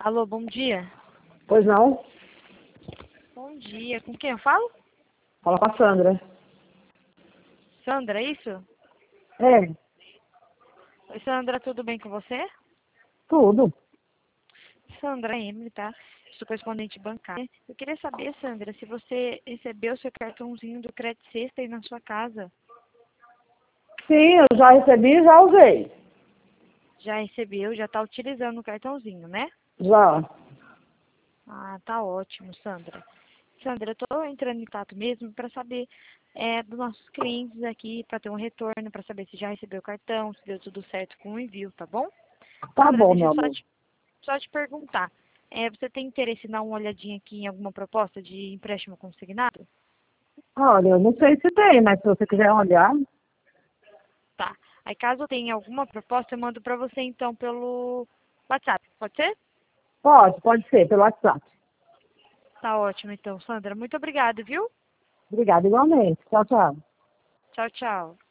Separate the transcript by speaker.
Speaker 1: Alô, bom dia.
Speaker 2: Pois não?
Speaker 1: Bom dia. Com quem eu falo?
Speaker 2: Fala com a Sandra.
Speaker 1: Sandra, é isso?
Speaker 2: É,
Speaker 1: Oi, Sandra, tudo bem com você?
Speaker 2: tudo.
Speaker 1: Sandra, é Emily, tá? Sou correspondente bancária. Eu queria saber, Sandra, se você recebeu seu cartãozinho do Crédito Sexta aí na sua casa.
Speaker 2: Sim, eu já recebi e já usei.
Speaker 1: Já recebeu, já está utilizando o cartãozinho, né?
Speaker 2: Já.
Speaker 1: Ah, tá ótimo, Sandra. Sandra, eu estou entrando em contato mesmo para saber dos nossos clientes aqui, para ter um retorno, para saber se já recebeu o cartão, se deu tudo certo com o envio, tá bom?
Speaker 2: Tá
Speaker 1: Sandra,
Speaker 2: bom,
Speaker 1: deixa
Speaker 2: meu
Speaker 1: eu
Speaker 2: amor.
Speaker 1: só te perguntar. Você tem interesse em dar uma olhadinha aqui em alguma proposta de empréstimo consignado?
Speaker 2: Olha, eu não sei se tem, mas se você quiser olhar,
Speaker 1: Tá. Aí caso eu tenha alguma proposta, eu mando para você então pelo WhatsApp. Pode ser?
Speaker 2: pode ser, pelo WhatsApp.
Speaker 1: Tá ótimo então, Sandra. Muito obrigada, viu?
Speaker 2: Obrigada igualmente. Tchau, tchau.
Speaker 1: Tchau, tchau.